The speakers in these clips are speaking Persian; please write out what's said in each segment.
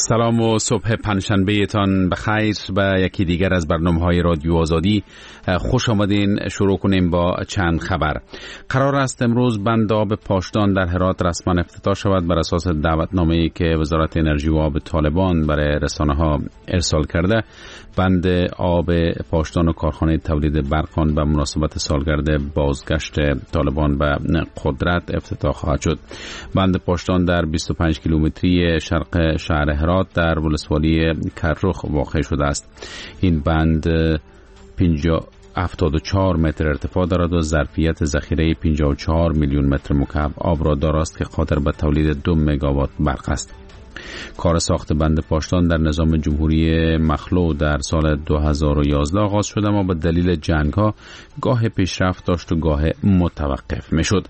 سلام و صبح پنجشنبه تان بخیر و یکی دیگر از برنامه‌های رادیو آزادی. خوش آمدین. شروع کنیم با چند خبر. قرار است امروز بند آب پاشدان در هرات رسما افتتاح شود بر اساس دعوتنامه‌ای که وزارت انرژی و آب طالبان برای رسانه‌ها ارسال کرده. بند آب پاشدان و کارخانه تولید برق آن به مناسبت سالگرد بازگشت طالبان به قدرت افتتاح خواهد شد. بند پاشدان در 25 کیلومتری شرق شهر هرات در ولسوالی کرخ واقع شده است. این بند 74 متر ارتفاع دارد و ظرفیت ذخیره 54 میلیون متر مکعب آب را دارد که قادر به تولید 2 مگاوات برق است. کار ساخت بند پاشدان در نظام جمهوری مخلوع در سال 2011 آغاز شد، اما به دلیل جنگ‌ها گاه پیشرفت داشت و گاه متوقف می‌شد.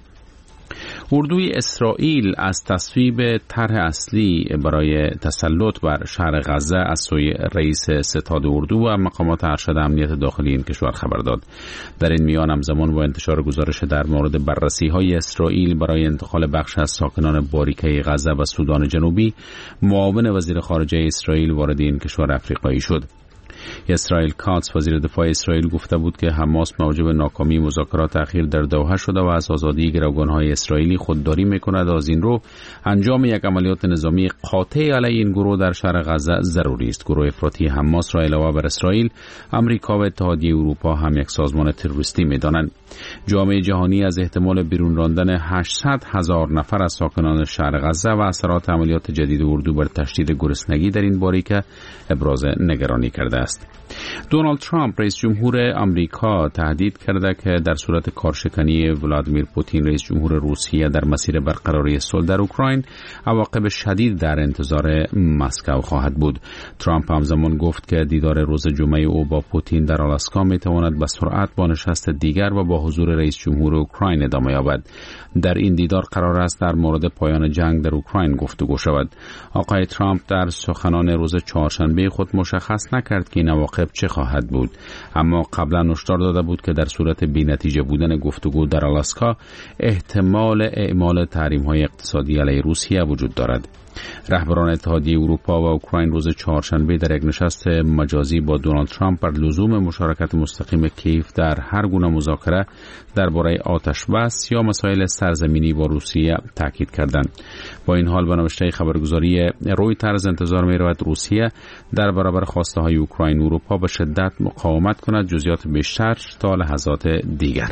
اردوی اسرائیل از تصویب طرح اصلی برای تسلط بر شهر غزه از سوی رئیس ستاد اردو و مقامات ارشد امنیت داخلی این کشور خبر داد. در این میان همزمان با انتشار گزارش در مورد بررسی‌های اسرائیل برای انتقال بخش از ساکنان باریکه غزه و سودان جنوبی، معاون وزیر خارجه اسرائیل وارد این کشور افریقایی شد. اسرائیل کاتس وزیر دفاع اسرائیل گفته بود که حماس موجب ناکامی مذاکرات اخیر در دوحه شده و از آزادی گروگان‌های اسرائیلی خودداری می‌کند. از این رو انجام یک عملیات نظامی قاطع علیه این گروه در شهر غزه ضروری است. گروه افراطی حماس را علاوه بر اسرائیل، آمریکا و اتحادیه اروپا هم یک سازمان تروریستی می‌دانند. جامعه جهانی از احتمال بیرون راندن 800,000 نفر از ساکنان شهر غزه و اثرات عملیات جدید اردو بر تشدید گرسنگی در این باریکه ابراز نگرانی کرده است. دونالد ترامپ رئیس جمهور آمریکا تهدید کرده که در صورت کارشکنی ولادیمیر پوتین رئیس جمهور روسیه در مسیر برقراری صلح در اوکراین، عواقب شدید در انتظار مسکو خواهد بود. ترامپ همزمان گفت که دیدار روز جمعه او با پوتین در آلاسکا میتواند به سرعت با نشست دیگر و با حضور رئیس جمهور اوکراین ادامه یابد. در این دیدار قرار است در مورد پایان جنگ در اوکراین گفتگو شود. آقای ترامپ در سخنان روز چهارشنبه خود مشخص نکرد که این عواقب چه خواهد بود، اما قبلا هشدار داده بود که در صورت بی‌نتیجه بودن گفتگو در آلاسکا احتمال اعمال تحریم‌های اقتصادی علیه روسیه وجود دارد. رهبران اتحادیه اروپا و اوکراین روز چهارشنبه در یک نشست مجازی با دونالد ترامپ بر لزوم مشارکت مستقیم کیف در هر گونه مذاکره درباره آتش بس یا مسائل سرزمینی با روسیه تاکید کردند. با این حال به نوشته خبرگزاری رویترز انتظار می‌رود روسیه در برابر خواسته‌های اوکراین و اروپا به شدت مقاومت کند. جزئیات بیشتر تا لحظات دیگر.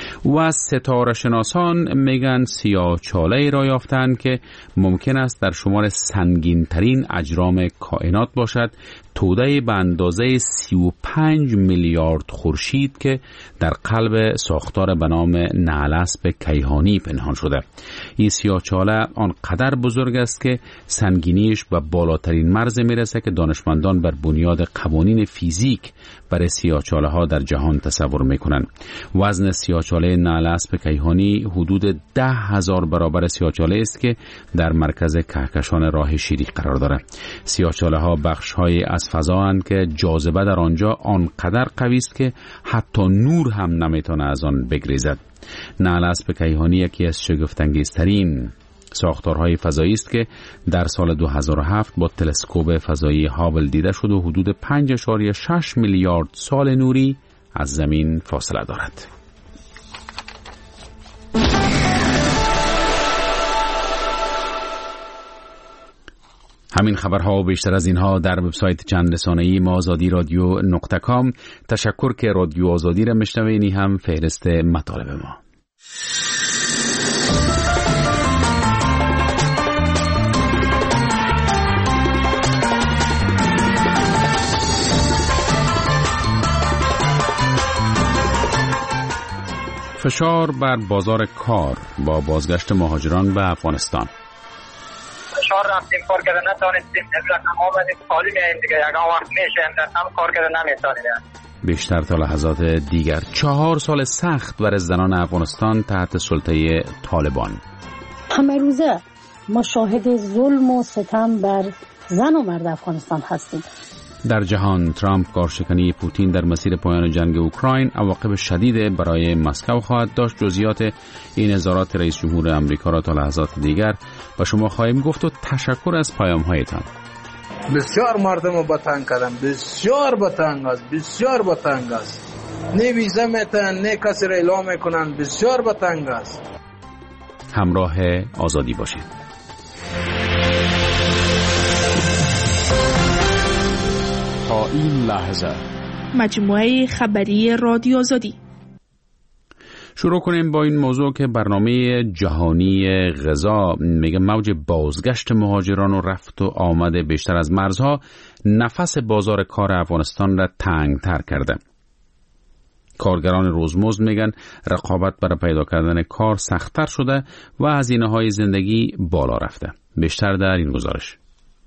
و ستاره شناسان میگن سیاه‌چاله‌ای را یافتند که ممکن است در شمار سنگین‌ترین اجرام کائنات باشد، توده به اندازه 35 میلیارد خورشید که در قلب ساختار به نام نعل‌اسب کیهانی پنهان شده. این سیاه‌چاله آنقدر بزرگ است که سنگینیش به بالاترین مرز میرسه که دانشمندان بر بنیاد قوانین فیزیک برای سیاه‌چاله‌ها در جهان تصور میکنند. وزن سیاه‌چاله نعل‌اسب کیهانی حدود 10,000 برابر سیاه‌چاله است که در مرکز کهکشان راه شیری قرار دارد. سیاه‌چاله‌ها بخش‌های از فضااند که جاذبه در آنجا آنقدر قوی است که حتی نور هم نمیتونه از آن بگریزد. نعل‌اسب کیهانی یکی از شگفت‌انگیزترین ساختارهای فضایی است که در سال 2007 با تلسکوپ فضایی هابل دیده شد و حدود 5.6 میلیارد سال نوری از زمین فاصله دارد. همین خبرها و بیشتر از اینها در وبسایت چند رسانه‌ای ما azadi-radio.com. تشکر که رادیو آزادی را میشنوین. هم فهرست مطالب ما. فشار بر بازار کار با بازگشت مهاجران به افغانستان. فشار رفتیم کار کرده نتونستیم، رقم آمدیم خالی میاییم دیگه، یکم وقت میشیم رقم کار کرده نمیتونیم. بیشتر تا لحظات دیگر. 4 سال سخت برای زنان افغانستان تحت سلطه طالبان. همه روزه ما شاهد ظلم و ستم بر زن و مرد افغانستان هستیم. در جهان ترامپ کارشکنی پوتین در مسیر پایان جنگ اوکراین عواقب شدید برای مسکو خواهد داشت. جزئیات این اظهارات رئیس جمهور آمریکا را تا لحظات دیگر با شما خواهیم گفت و تشکر از پیام‌هایتان. بسیار مردم رو به تنگ کردن، بسیار به تنگ است، بسیار به تنگ است. نه ویزا میتن، نه کسی را اعلام میکنن، بسیار به تنگ است. همراه آزادی باشید. تا این لحظه مجموعه خبری رادیو آزادی. شروع کنیم با این موضوع که برنامه جهانی غذا میگه موج بازگشت مهاجران و رفت و آمد بیشتر از مرزها نفس بازار کار افغانستان را تنگ‌تر کرده. کارگران روزمزد میگن رقابت برای پیدا کردن کار سخت‌تر شده و هزینه‌های زندگی بالا رفته. بیشتر در این گزارش.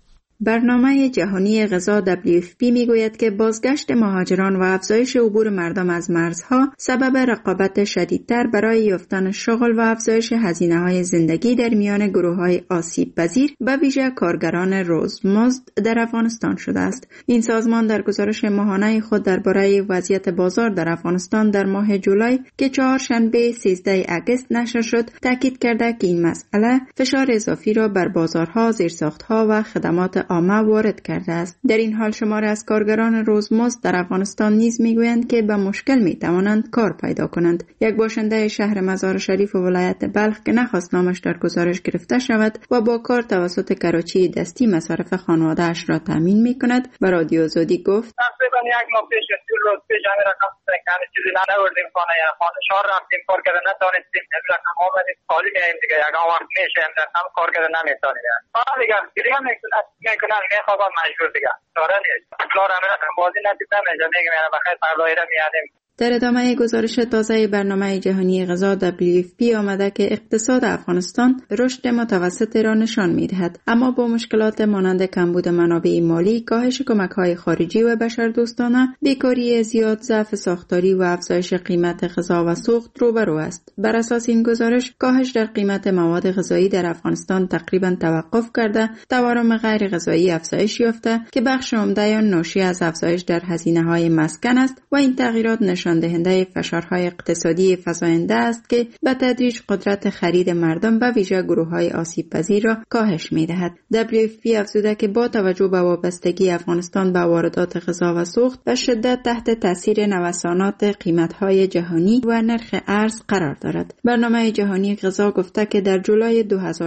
برنامه جهانی غذا WFP میگوید که بازگشت مهاجران و افزایش عبور مردم از مرزها سبب رقابت شدیدتر برای یافتن شغل و افزایش هزینه‌های زندگی در میان گروه‌های آسیب پذیر به ویژه کارگران روزمزد در افغانستان شده است. این سازمان در گزارش ماهانه خود درباره وضعیت بازار در افغانستان در ماه جولای که چهارشنبه 13 اگست نشر شد تاکید کرده که این مسئله فشار اضافی را بر بازارها، زیرساخت‌ها و خدمات عامه وارد کرده است. در این حال شماری از کارگران روزمزد در افغانستان نیز میگویند که به مشکل میتوانند کار پیدا کنند. یک باشنده شهر مزار شریف و ولایت بلخ که نخواست نامش در گزارش گرفته شود و با کار توسط کراچی دستی مصارف خانواده‌اش را تامین میکند و رادیو آزادی گفت تقریبا یک ماه پیش روز پیش همین رقم کمی چیزی نوردیم خانه شهر رفتیم کار کردن نتونستیم رقم آمدیم خالی میاییم دیگه یکان وقت میشه هم کار کردن نمیتونیم دیگه دیگه میکنن میخوابم مجبور دیگه داره نیست کار همین بازی نتیب نمیشه میگم یعنی بخیر پردایره میادیم. در ادامه گزارش تازه برنامه جهانی غذا WFP آمده که اقتصاد افغانستان رشد متوسط را نشان می‌دهد، اما با مشکلات مانند کمبود منابع مالی، کاهش کمک‌های خارجی و بشردوستانه، بیکاری زیاد، ضعف ساختاری و افزایش قیمت غذا و سوخت روبرو است. بر اساس این گزارش، کاهش در قیمت مواد غذایی در افغانستان تقریباً توقف کرده، تورم غیر غذایی افزایش یافته که بخش عمده آن ناشی از افزایش در هزینه‌های مسکن است و این تغییرات نشان دهنده فشارهای اقتصادی فزاینده است که به تدریج قدرت خرید مردم به ویژه گروه‌های آسیب پذیر را کاهش می‌دهد. WFP افزوده که با توجه به وابستگی افغانستان به واردات غذا و سوخت و شدت تحت تاثیر نوسانات قیمت‌های جهانی و نرخ ارز قرار دارد. برنامه جهانی غذا گفته که در جولای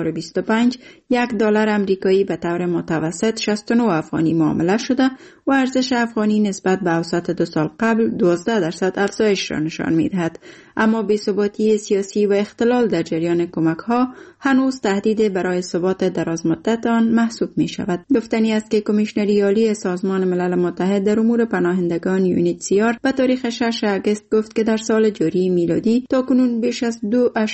2025 $1 آمریکایی به طور متوسط 69 افغانی معامله شده و ارزش افغانی نسبت به اوسط 2 سال قبل 12% افزایش را نشان می‌دهد. اما بی‌ثباتی سیاسی و اختلال در جریان کمک‌ها هنوز تهدید برای ثبات درازمدت آن محسوب می‌شود. گفتنی است که کمیشنری عالی سازمان ملل متحد در امور پناهندگان UNHCR به تاریخ 6 اگست گفت که در سال جاری میلادی تاکنون بیش از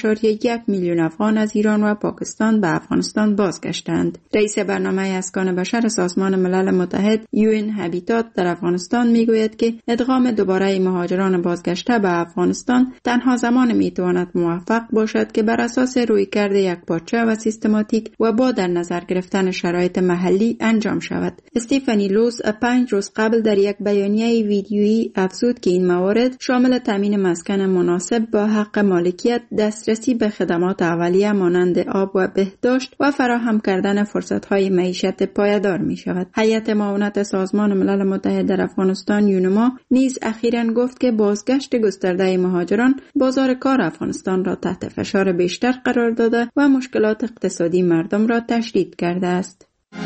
2.1 میلیون افغان از ایران و پاکستان به افغانستان بازگشتند. رئیس برنامه اسکان بشر سازمان ملل متحد UN هابیتات در افغانستان میگوید که ادغام دوباره مهاجران بازگشته به افغانستان تنها زمان میتواند موفق باشد که بر اساس رویکرد یکپارچه و سیستماتیک و با در نظر گرفتن شرایط محلی انجام شود. استیفانی لوز 5 روز قبل در یک بیانیه ویدیویی افزود که این موارد شامل تامین مسکن مناسب با حق مالکیت، دسترسی به خدمات اولیه مانند آب و بهداشت و فراهم کردن فرصت‌های معیشت پایدار می‌شود. هیئت معاونت سازمان ملل متحد در افغانستان یونما نیز اخیراً گفت که بازگشت گسترده مهاجران بازار کار افغانستان را تحت فشار بیشتر قرار داده و مشکلات اقتصادی مردم را تشدید کرده است.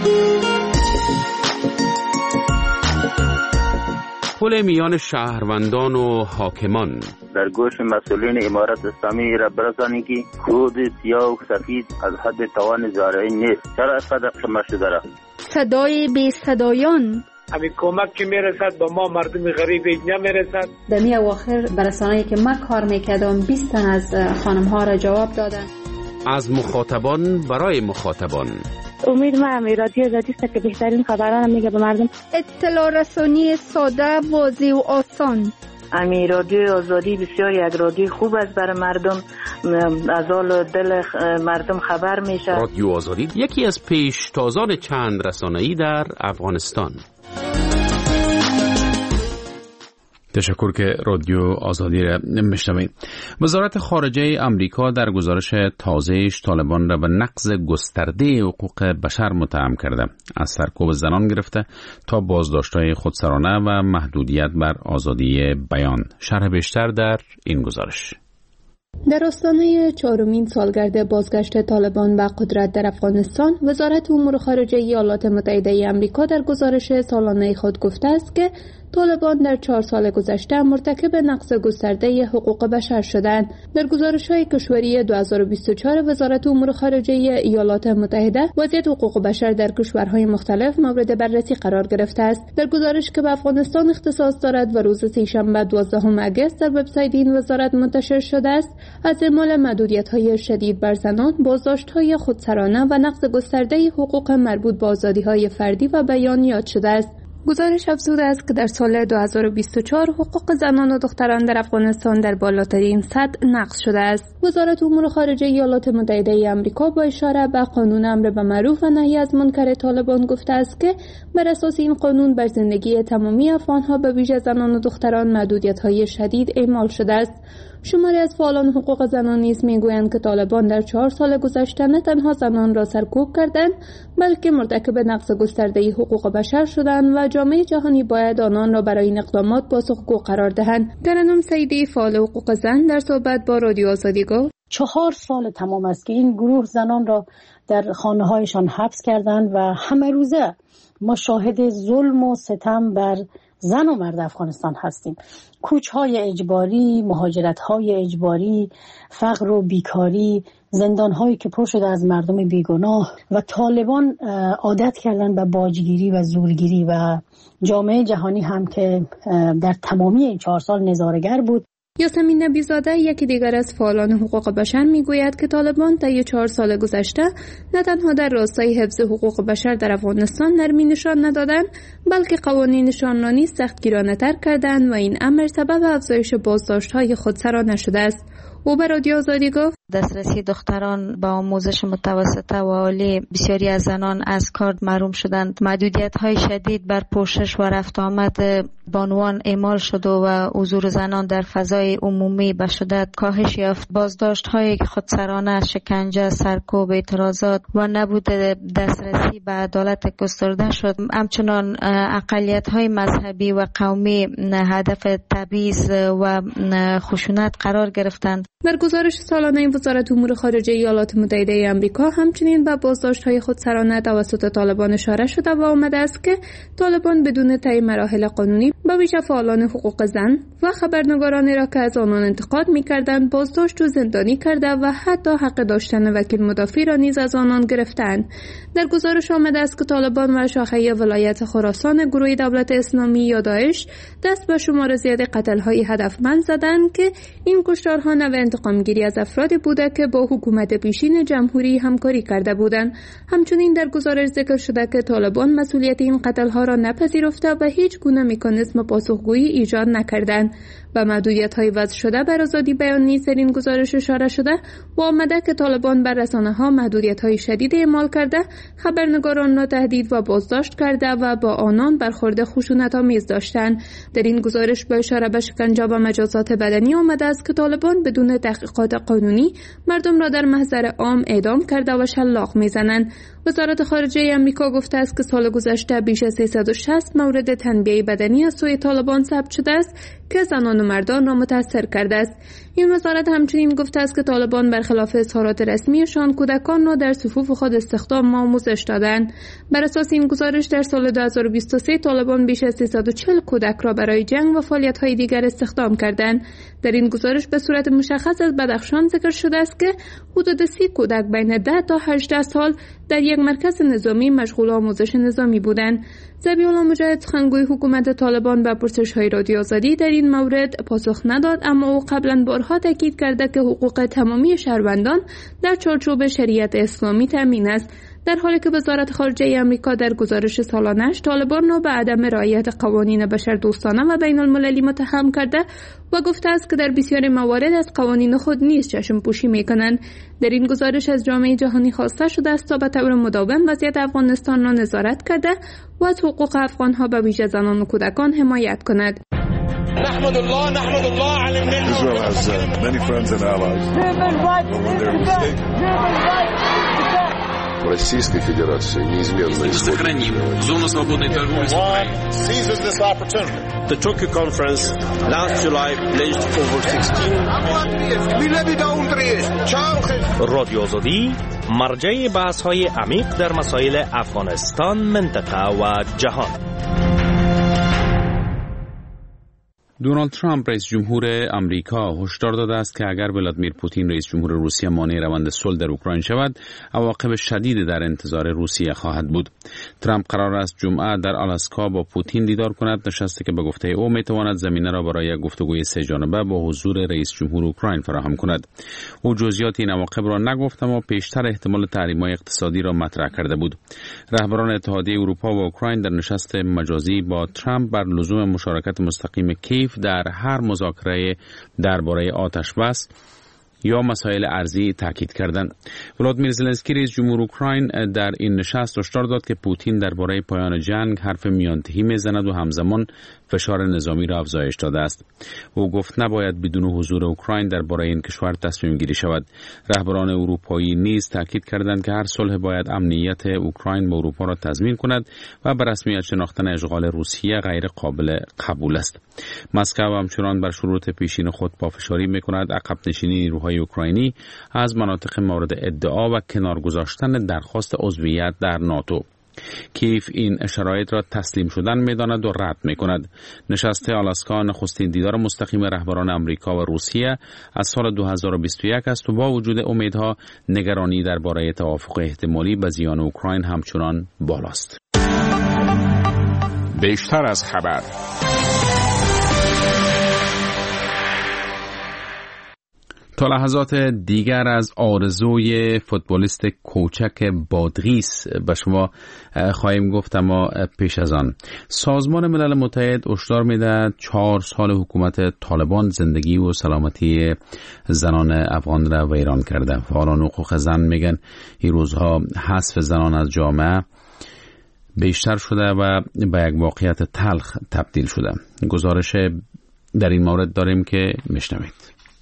پل میان شهروندان و حاکمان در گوش مسئولین امارت اسلامی را برسانید که خود سیاه و سفید از حد توان زارعی نیست. چرا اینقدر شما شده را؟ صدای بی صدایان همین کمک که میرسد با ما مردم غریب نمیرسد. در می اواخر برسانه‌ای که من کار میکردم 20 تن از خانم ها را جواب دادن. از مخاطبان برای مخاطبان. امید من رادیو آزادی است که بهترین خبران میگه به مردم. اطلاع رسانی ساده، واضح و آسان. امی رادیو آزادی بسیار یک رادیو خوب است برای مردم، از حال دل مردم خبر میشه. رادیو آزادی یکی از پیشتازان چند رسانه‌ای در افغانستان. تشکر که رادیو آزادی را میشنوید. وزارت خارجه آمریکا در گزارش تازه‌اش طالبان را به نقض گسترده حقوق بشر متهم کرده، از سرکوب زنان گرفته تا بازداشت‌های خودسرانه و محدودیت بر آزادی بیان. شرح بیشتر در این گزارش. در آستانه 4مین سالگرد بازگشت طالبان به قدرت در افغانستان، وزارت امور خارجه ایالات متحده آمریکا در گزارش سالانه خود گفته است که طالبان در 4 سال گذشته مرتکب نقض گسترده حقوق بشر شدند. در گزارش‌های کشوری 2024 وزارت امور خارجه ایالات متحده وضعیت حقوق بشر در کشورهای مختلف مورد بررسی قرار گرفته است. در گزارش که به افغانستان اختصاص دارد و روز سه‌شنبه 12 اگست در وبسایت این وزارت منتشر شده است، از اعمال محدودیت‌های شدید بر زنان، بازداشت‌های خودسرانه و نقض گسترده حقوق مربوط به آزادی‌های فردی و بیان یاد شده است. گزارش افزوده است که در سال 2024 حقوق زنان و دختران در افغانستان در بالاترین سطح نقض شده است. وزارت امور خارجه ایالات متحده آمریکا با اشاره به قانون امر بالمعروف و نهی از منکر طالبان گفته است که بر اساس این قانون بر زندگی تمامی افغان‌ها به ویژه زنان و دختران محدودیت‌های شدید اعمال شده است. شماری از فعالان حقوق زنان نیز میگویند که طالبان در 4 سال گذشته نه تنها زنان را سرکوب کردند، بلکه مرتکب نقض گسترده حقوق بشر شدند و جامعه جهانی باید آنان را برای این اقدامات پاسخگو قرار دهند. ترنم سیدی، فعال حقوق زن، در صحبت با رادیو آزادی گفت 4 سال تمام است که این گروه زنان را در خانه‌هایشان حبس کردند و همه روزه ما شاهد ظلم و ستم بر زن و مرد افغانستان هستیم. کوچ‌های اجباری، مهاجرت‌های اجباری، فقر و بیکاری، زندان‌هایی که پر شده از مردم بیگناه و طالبان عادت کردن به باجگیری و زورگیری و جامعه جهانی هم که در تمامی این 4 سال نظاره‌گر بود. یاسمین نبی‌زاده، یکی دیگر از فعالان حقوق بشر، میگوید که طالبان طی 4 سال گذشته نه تنها در راستای حفظ حقوق بشر در افغانستان نرمی نشان ندادند، بلکه قوانینشان را نیز سختگیرانه‌تر کردند و این امر سبب افزایش بازداشت‌های خودسرانه شده است. او به رادیو آزادی گفت دسترسی دختران با آموزش متوسطه و عالی، بسیاری از زنان از کار محروم شدند. محدودیت‌های شدید بر پوشش و رفت آمد بانوان اعمال شد و حضور زنان در فضای عمومی به شدت کاهش یافت. بازداشت‌های خودسرانه، شکنجه، سرکوب، اعتراضات و نبود دسترسی به عدالت گسترده شد. همچنان اقلیت‌های مذهبی و قومی هدف تبعیض و خشونت قرار گرفتند. در گزارش سالانه وزارت امور خارجه ایالات متحده آمریکا همچنین به بازداشت‌های خودسرانه توسط طالبان اشاره شده و آمده است که طالبان بدون طی مراحل قانونی به ویژه فعالان حقوق زن و خبرنگارانی را که از آنان انتقاد می‌کردند بازداشت و زندانی کرده و حتی حق داشتن وکیل مدافع را نیز از آنان گرفتند. در گزارش آمده است که طالبان و شاخه ولایت خراسان گروه دولت اسلامی یا داعش دست به شمار زیاد قتل‌های هدفمند زدند که این کشتارها نوع انتقامگیری از افرادی بوده که با حکومت پیشین جمهوری همکاری کرده بودند. همچنین در گزارش ذکر شده که طالبان مسئولیت این قتل‌ها را نپذیرفته و هیچ گونه مکانیزم پاسخگویی ایجاد نکردند. و محدودیت‌های وضع شده بر آزادی بیان نیز در این گزارش اشاره شده و آمده که طالبان بر رسانه‌ها محدودیت‌های شدید اعمال کرده، خبرنگاران را تهدید و بازداشت کرده و با آنان برخورد خشونت‌آمیز داشتند. در این گزارش با اشاره به شکنجه و مجازات بدنی آمده است که طالبان بدون تحقیقات قانونی مردم را در محضر عام اعدام کرده و شلاق می‌زنند. وزارت خارجه آمریکا گفته است که سال گذشته بیش از 360 مورد تنبیه بدنی از سوی طالبان ثبت شده است که زنان و مردان را متاثر کرده است. این وزارت همچنین گفته است که طالبان برخلاف اظهارات رسمیشان کودکان را در صفوف خود استخدام و آموزش دادند. بر اساس این گزارش در سال 2023 طالبان بیش از 340 کودک را برای جنگ و فعالیت‌های دیگر استخدام کردند. در این گزارش به صورت مشخص از بدخشان ذکر شده است که حدود 30 کودک بین 10 تا 18 سال در یک مرکز نظامی مشغول آموزش نظامی بودند. ذبیح الله مجاهد، سخنگوی حکومت طالبان، به پرسش‌های رادیو آزادی در این مورد پاسخ نداد، اما او قبلا بارها تاکید کرده که حقوق تمامی شهروندان در چارچوب شریعت اسلامی تامین است، در حالی که وزارت خارجه آمریکا در گزارش سالانه‌اش طالبان را به عدم رعایت قوانین بشردوستانه و بین‌المللی متهم کرده و گفته است که در بسیاری موارد از قوانین خود نیز چشم پوشی می‌کنند. در این گزارش از جامعه جهانی خواسته شده است تا به طور مداوم وضعیت افغانستان را نظارت کرده و از حقوق افغان‌ها به ویژه زنان و کودکان حمایت کند. نحمد الله على Israel has many friends and allies. Российской Федерации неизменно сохраним зону свободной торговли с Украиной. The Tokyo Conference last July pledged over 16. رادیو آزادی مرجع بحث‌های عمیق در مسائل افغانستان، منطقه و جهان. دونالد ترامپ رئیس جمهور امریکا هشدار داده است که اگر ولادیمیر پوتین رئیس جمهور روسیه مانع روند صلح در اوکراین شود، عواقب شدید در انتظار روسیه خواهد بود. ترامپ قرار است جمعه در آلاسکا با پوتین دیدار کند، نشستی که به گفته او میتواند زمینه را برای گفتگوی سه جانبه با حضور رئیس جمهور اوکراین فراهم کند. او جزئیات این عواقب را نگفت، اما پیشتر احتمال تحریم‌های اقتصادی را مطرح کرده بود. رهبران اتحادیه اروپا و اوکراین در نشست مجازی با ترامپ بر لزوم مشارکت مستقیم کیف در هر مذاکره درباره آتش بس یا مسائل ارزی تاکید کردند. ولادیمیر زلنسکی رئیس جمهور اوکراین در این نشست هشدار داد که پوتین درباره پایان جنگ حرف میانتهی میزند و همزمان فشار نظامی را افزایش داده است. او گفت نباید بدون حضور اوکراین درباره این کشور تصمیم گیری شود. رهبران اروپایی نیز تاکید کردند که هر صلح باید امنیت اوکراین با اروپا را تضمین کند و به رسمیت شناختن اشغال روسیه غیر قابل قبول است. مسکو همچنان بر شروط پیشین خود پافشاری می‌کند عقب نشینی نیروهای اوکراینی از مناطق مورد ادعا و کنار گذاشتن درخواست عضویت در ناتو. کیف این شرایط را تسلیم شدن می‌داند و رد می‌کند. نشست آلاسکا نخستین دیدار مستقیم رهبران امریکا و روسیه از سال 2021 است و با وجود امیدها نگرانی درباره توافق احتمالی به زیان اوکراین همچنان بالاست. بیشتر از خبر. تا لحظات دیگر از آرزوی فوتبالیست کوچک بادغیس به شما خواهیم گفت، اما پیش از آن سازمان ملل متحد هشدار می‌دهد 4 سال حکومت طالبان زندگی و سلامتی زنان افغان را ویران کرده. فعالان حقوق زن میگن این روزها حذف زنان از جامعه بیشتر شده و به یک واقعیت تلخ تبدیل شده. گزارش در این مورد داریم که میشنوید.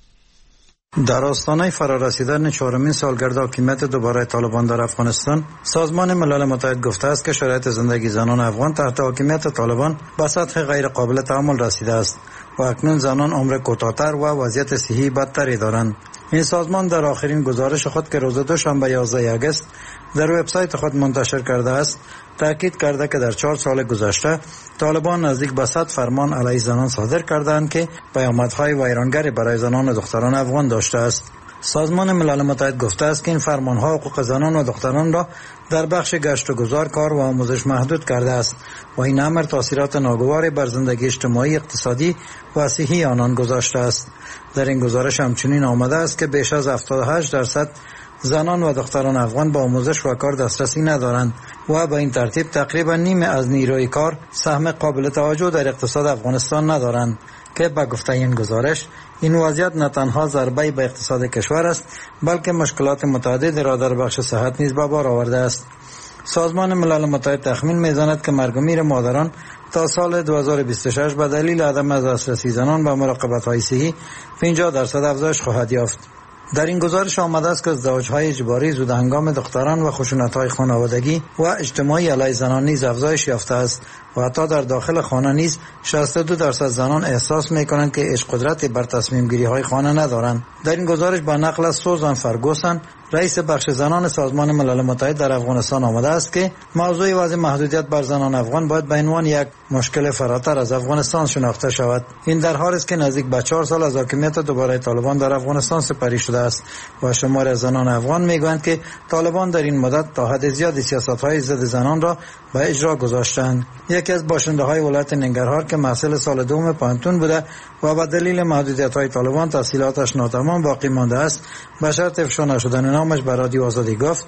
در آستانه فرارسیدن 4مین سالگرد حاکمیت دوباره طالبان در افغانستان، سازمان ملل متحد گفته است که شرایط زندگی زنان افغان تحت حاکمیت طالبان به سطح غیر قابل تحمل رسیده است و اکنون زنان عمر کوتاه‌تر و وضعیت صحی بدتری دارند. این سازمان در آخرین گزارش خود که روز دوشنبه 11 آگوست در وبسایت خود منتشر کرده است، تاکید کرده که در 4 سال گذشته طالبان نزدیک به 100 فرمان علیه زنان صادر کردند که پیامدهای ویرانگری برای زنان و دختران افغان داشته است. سازمان ملل متحد گفته است که این فرمانها حقوق زنان و دختران را در بخش گشت و گذار، کار و آموزش محدود کرده است و این امر تاثیرات ناگواری بر زندگی اجتماعی، اقتصادی و صحی آنان گذاشته است. در این گزارش همچنین آمده است که بیش از 78% زنان و دختران افغان با آموزش و کار دسترسی ندارند و به این ترتیب تقریبا نیمه از نیروی کار سهم قابل توجه در اقتصاد افغانستان ندارند که به گفته این گزارش این وضعیت نه تنها ضربه به اقتصاد کشور است بلکه مشکلات متعددی را در بخش صحت نیز به بار آورده است. سازمان ملل متحد تخمین می‌زند که مرگ و میر مادران تا سال 2026 به دلیل عدم دسترسی زنان به مراقبت‌های صحی 50% افزایش خواهد یافت. در این گزارش آمده است که ازدواج‌های اجباری، زودهنگام دختران و خشونت‌های خانوادگی و اجتماعی علیه زنان نیز افزایش یافته است و حتی در داخل خانه نیز 62% زنان احساس می‌کنند که هیچ قدرتی بر تصمیم گیری‌های خانه ندارند. در این گزارش با نقل از سوزان فرگوسن، رئیس بخش زنان سازمان ملل متحد در افغانستان آمده است که موضوع وضع محدودیت بر زنان افغان باید به عنوان یک مشکل فراتر از افغانستان شناخته شود. این در حالی است که نزدیک به 4 سال از حاکمیت دوباره طالبان در افغانستان سپری شده است و شمار از زنان افغان میگویند که طالبان در این مدت تا حد زیادی سیاست‌های ضد زنان را به اجرا گذاشتند. یکی از باشنده‌های ولایت ننگرهار که محصل سال دوم پانتون بوده و به دلیل محدودیت‌های طالبان تحصیلاتش ناتمام باقی مانده است، به شرط افشا نشدن نامش به رادیو آزادی گفت: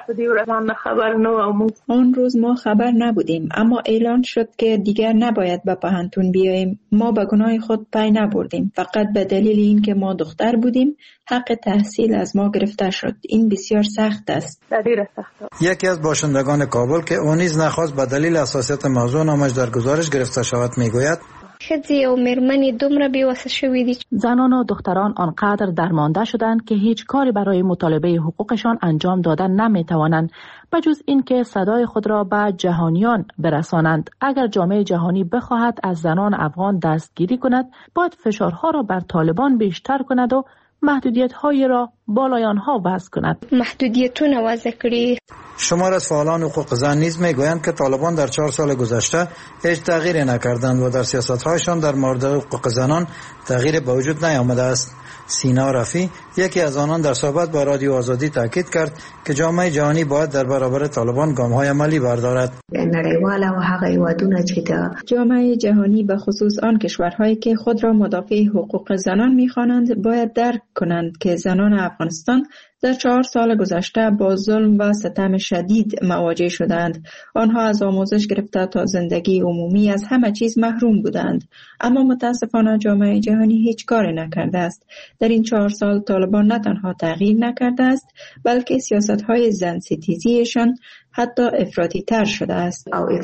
آن روز ما خبر نبودیم، اما اعلان شد که دیگر نباید به پانتون بیاییم. ما به گناه خود پی نبردیم، فقط به دلیل اینکه ما دختر بودیم حق تحصیل از ما گرفته شد. این بسیار سخت است. یکی از باشندگان کابل که او نیز نخواست به دلیل حساسیت موضوع نامش در گزارش گرفته شود میگوید: خزی و مرمنی دومره بیوسه شویدی. زنان و دختران آنقدر درمانده شدند که هیچ کاری برای مطالبه حقوقشان انجام دادن نمیتوانند بجز اینکه صدای خود را به جهانیان برسانند. اگر جامعه جهانی بخواهد از زنان افغان دستگیری کند، باید فشارها را بر طالبان بیشتر کند و محدودیت‌های را بالای آنها وضع کند. محدودیتونه وضع کړي. شمار از فعالان حقوق زن نیز میگویند که طالبان در 4 سال گذشته هیچ تغییری نکردند و در سیاست‌هایشان در مورد حقوق زنان تغییری به وجود نیامده است. سینا رفی یکی از آنان در صحبت با رادیو آزادی تاکید کرد که جامعه جهانی باید در برابر طالبان گام‌های عملی بردارد. نړیواله و هغه هیوادونه چې د جامعه جهانی به خصوص آن کشورهایی که خود را مدافع حقوق زنان می‌خوانند باید درک کنند که زنان افغانستان در 4 سال گذشته با ظلم و ستم شدید مواجه شدند. آنها از آموزش گرفته تا زندگی عمومی از همه چیز محروم بودند. اما متاسفانه جامعه جهانی هیچ کاری نکرده است. در این 4 سال طالبان نه تنها تغییر نکرده است بلکه سیاست‌های زن ستیزیشان حتی افراطی تر شده است.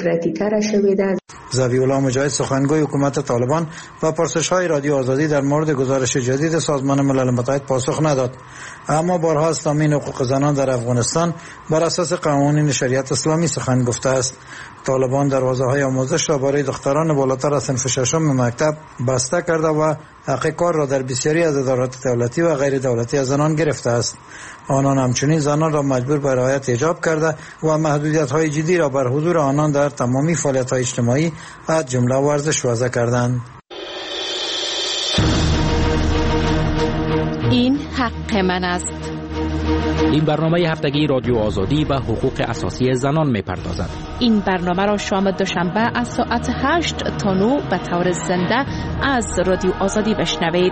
ضوی الله مجاهد سخنگوی حکومت طالبان و پرسش‌های رادیو آزادی در مورد گزارش جدید سازمان ملل متحد پاسخ نداد، اما بارها از تامین حقوق زنان در افغانستان بر اساس قوانین شریعت اسلامی سخن گفته است. طالبان دروازه‌های آموزش را برای دختران بالاتر از صنف ششم مکتب بسته کرده و حق کار را در بسیاری از ادارات دولتی و غیر دولتی از زنان گرفته است. آنان همچنین زنان را مجبور به رعایت حجاب کرده و محدودیت‌های جدی را بر حضور آنان در تمامی فعالیت‌های اجتماعی از جمله ورزش وضع کردند. این حق من است. این برنامه هفتگی رادیو آزادی به حقوق اساسی زنان می‌پردازد. این برنامه را شام دوشنبه از ساعت 8 تا 9 به طور زنده از رادیو آزادی بشنوید.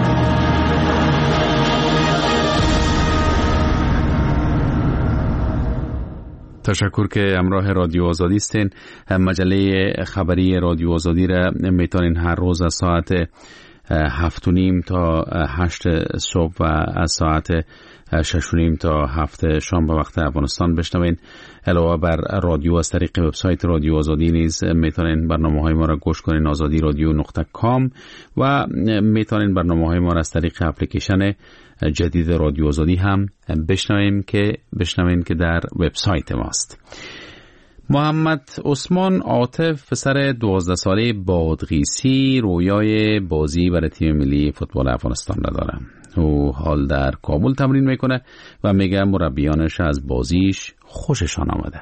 تشکر که همراه رادیو آزادی هستین. مجله خبری رادیو آزادی را میتونین هر روز از ساعت 7:30 تا 8 صبح و از ساعت 6:30 تا 7 شام به وقت افغانستان بشنوین. علاوه بر رادیو از طریق وبسایت رادیو آزادی نیز میتونین برنامه‌های ما را گوش کنین azadiradyo.com و میتونین برنامه‌های ما را از طریق اپلیکیشن جدید رادیو آزادی هم بشنوین که در وبسایت ماست. محمد عثمان عاطف پسر 12 ساله بادغیسی رویای بازی برای تیم ملی فوتبال افغانستان را داره. او حال در کابل تمرین میکنه و میگه مربیانش از بازیش خوششان آمده.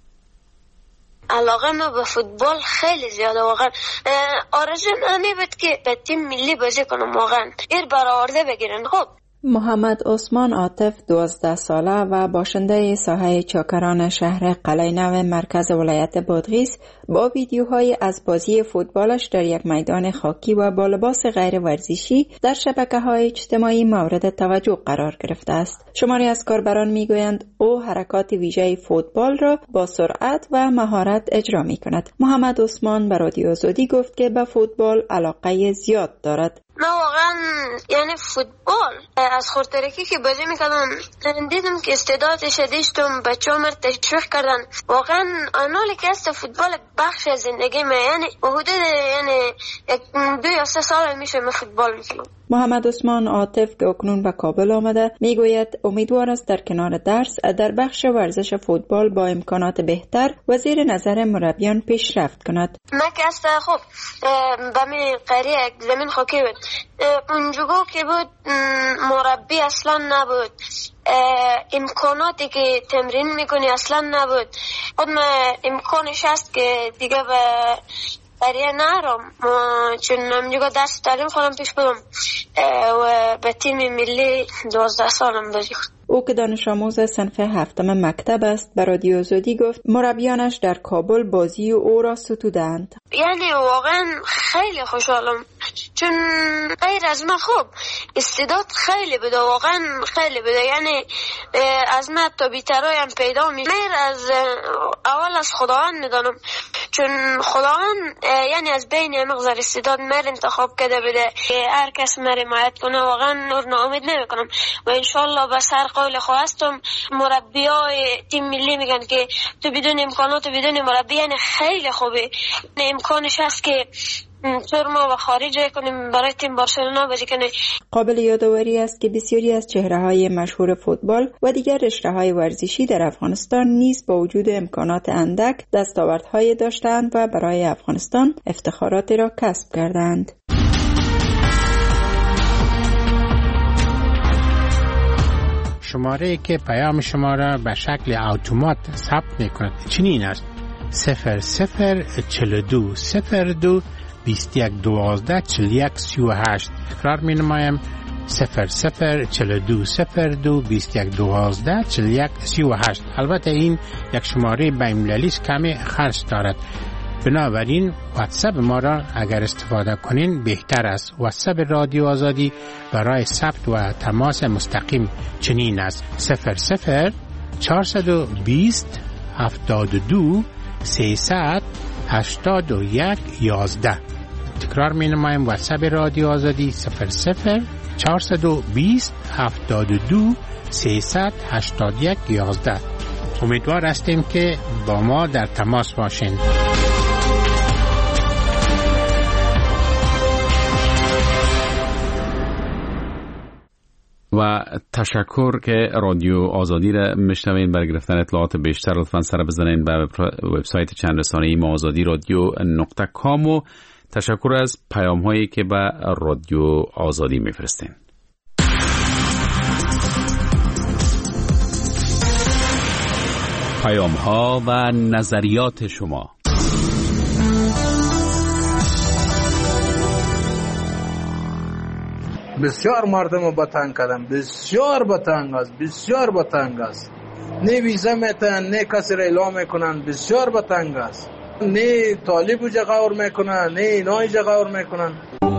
علاقه ما به فوتبال خیلی زیاده واقعا. آرزو من بود که به تیم ملی بازی کنم واقعا. ایر برآورده بگیرن. خب محمد عثمان عاطف 12 ساله و باشنده ساحه چاکران شهر قلعه‌نو مرکز ولایت بادغیس با ویدیوهای از بازی فوتبالش در یک میدان خاکی و با لباس غیر ورزشی در شبکه‌های اجتماعی مورد توجه قرار گرفته است. شماری از کاربران میگویند او حرکات ویژه فوتبال را با سرعت و مهارت اجرا می‌کند. محمد عثمان به رادیو آزادی گفت که به فوتبال علاقه زیاد دارد. من واقعا یعنی فوتبال از خورترکی که بازی میکردم دیدم که استعدادش داشتم، بچه‌ها مرا تشویق کردن. واقعا آنالی که است فوتبال بخش از زندگی من، یعنی حدود یعنی 2 یا 3 سال میشه من فوتبال میکنم. محمد عثمان عاطف که اکنون به کابل آمده میگوید امیدوار است در کنار درس در بخش ورزش فوتبال با امکانات بهتر و زیر نظر مربیان پیشرفت کند. من که است خب به می قریه زمین خاکی بود، اونجا که بود مربی اصلا نبود، امکاناتی که تمرین میکنی اصلا نبود. خود من امکانش هست که دیگه به قریه نرم، چون همجا درس تعلیم خودم پیش بدم و به تیم ملی 12 سالم بازی کنم. او که دانش آموز صنف 7 مکتب است به رادیو آزادی گفت مربیانش در کابل بازی او را ستودند. یعنی واقعا خیلی خوشحالم، چون غیر از من خوب استعداد خیلی بده، واقعا خیلی بده. یعنی از من تا بیترای هم پیدا میشه. من از اول از خداوند میدانم، چون خداوند یعنی از بین مقدار استعداد من انتخاب کرده بده. هر کس من حمایت کنه واقعا نور ناامید نمیکنم و انشالله به سر قول خواستم. مربیای تیم ملی میگن که تو بدون امکانات و بدون مربی یعنی خیلی خوبه. امکانش هست که چرا ما به خارج کنیم برای تیم بارسلونا بازی کنیم. قابل یادآوری است که بسیاری از چهره‌های مشهور فوتبال و دیگر رشته‌های ورزشی در افغانستان نیز با وجود امکانات اندک دستاوردهای داشتند و برای افغانستان افتخاراتی را کسب کردند. شماره که پیام شما را به شکل اتومات ثبت می‌کند چنین است: 0042 02 21 12 41 38. تکرار می‌نمایم: 0042 02 21 12 41 38. البته این یک شماره بین‌المللی است، کمی خرج دارد، بنابراین واتساپ ما را اگر استفاده کنین بهتر است. واتساپ رادیو آزادی برای ثبت و تماس مستقیم چنین است: 00 420 72 300 81 11. تکرار می نمایم: واتساپ رادیو آزادی 00 420 72 300 81 11. امیدوار هستیم که با ما در تماس باشین. و تشکر که رادیو آزادی را میشنوین. برای گرفتن اطلاعات بیشتر لطفاً سر بزنین به وبسایت چند رسانه‌ای ما azadiradyo.com و تشکر از پیام هایی که به رادیو آزادی میفرستین. پیام ها و نظریات شما. بسیار مردم رو بتنگ کردن، بسیار بتنگ است. نه ویزا میتن، نه کسی را اعلام میکنن، بسیار بتنگ است. نه طالب جغور میکنن، نه اینای جغور میکنن.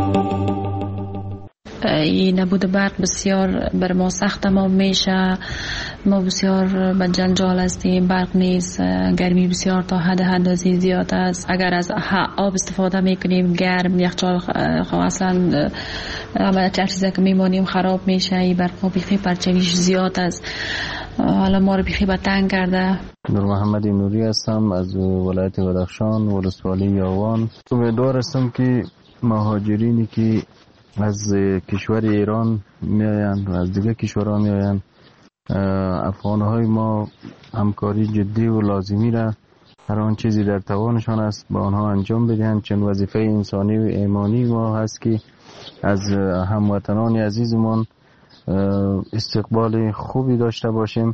این نبود برق بسیار بر ما سخت ما میشه. ما بسیار به جنجال هستیم، برق نیست، گرمی بسیار تا حد زیاد است. اگر از آب استفاده میکنیم گرم یخچال اصلا هر چیزی که میمانیم خراب میشه. این برق ما بیخی پرچویش زیاد است، حالا ما رو بیخی به تنگ کرده. نور محمد نوری هستم از ولایت بدخشان، ولسوالی یاوان. امیدوار هستم که مهاجرینی که از کشور ایران میآیند و از دیگه کشورها میآیند، افغانهای ما همکاری جدی و لازمی را هر آن چیزی در توانشان است با آنها انجام بدهند، چون وظیفه انسانی و ایمانی ما هست که از هموطنان عزیزمان استقبال خوبی داشته باشیم.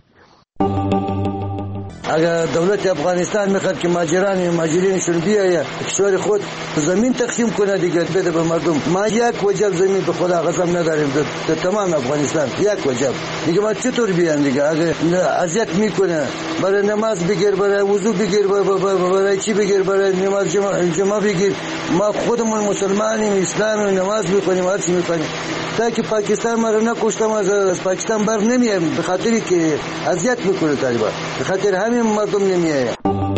اگر دولت افغانستان میخواد که مهاجرینشون بیاید کشور خود زمین تقسیم کنه دیگه بده به مردم. ما یک وجب زمین به خدا قسم نداریم در تمام افغانستان، یک وجب دیگه. ما چطور بیان دیگه؟ اگر اذیت میکنه برای نماز بگیر، برای وضو بگیر، برای چی بگیر، برای نماز جمعه بگیر. ما خودمون مسلمانیم، اسلام نماز میکنیم، هر چی میکنیم. تا که پاکستان ما رو نکشتم از پاکستان بر نمیایم به خاطری که اذیت میکنه طالبان، به خاطر همین مردم نمیایم.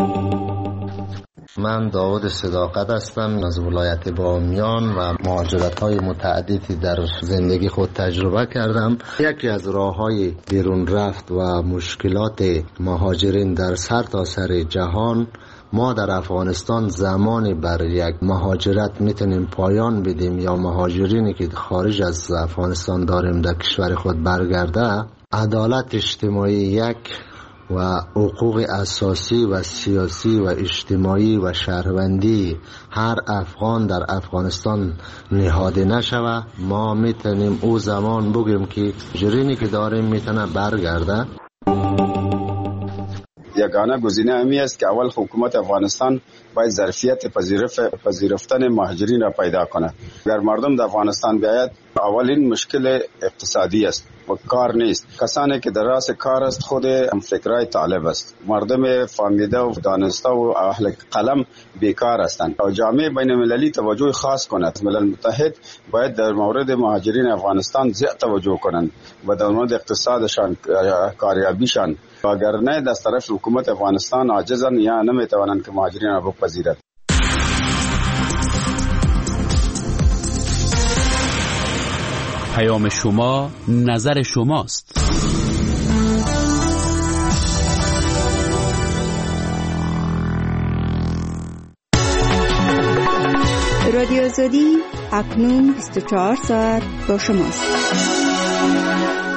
من داود صداقت هستم از ولایت بامیان و مهاجرت‌های متعددی در زندگی خود تجربه کردم. یکی از راه‌های بیرون رفت و مشکلات مهاجرین در سرتاسر جهان، ما در افغانستان زمانی بر یک مهاجرت میتونیم پایان بدیم یا مهاجرینی که خارج از افغانستان داریم در کشور خود برگرده، عدالت اجتماعی یک و حقوق اساسی و سیاسی و اجتماعی و شهروندی هر افغان در افغانستان نهاده نشوه، ما میتونیم او زمان بگیم که مهاجرینی که داریم میتونه برگرده. یگانه گزینه همی است که اول حکومت افغانستان باید ظرفیت پذیرفتن مهاجرین را پیدا کند. اگر مردم در افغانستان بیاید، اولین مشکل اقتصادی است و کار نیست. کسانی که در راس کار است خود فکرای طالب است. مردم فهمیده و دانسته و اهل قلم بیکار هستند. جامعه بین المللی توجه خاص کند. ملل متحد باید در مورد مهاجرین افغانستان زیاد توجه کنند و در مورد اقتصادشان، کاریابیشان. اگر نه از طرف حکومت افغانستان عاجزند یا نمیتوانند که مهاجرین را بپذیرد. پیام شما، نظر شماست. رادیو آزادی اکنون 24 ساعت با شماست.